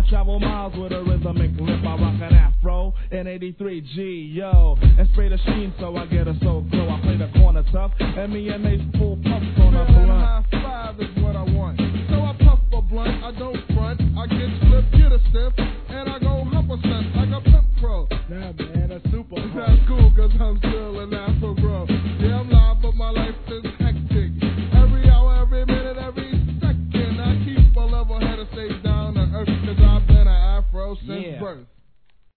I travel miles with a rhythmic lip. I rock an afro in 83 G, yo. And spray the sheen so I get a so glow. I play the corner tough, and me and Mace full puffs on a blunt. High five is what I want. So I puff a blunt, I don't front. I get stripped, get a stiff, and I go hump a cent like a pimp pro. Nah, man, that's super. That's cool, cause I'm still an Afro bro. Yeah, I'm live, but my life is hectic. Every hour, every minute, every second, I keep a level head and stay down to earth, cause I've been an Afro since birth.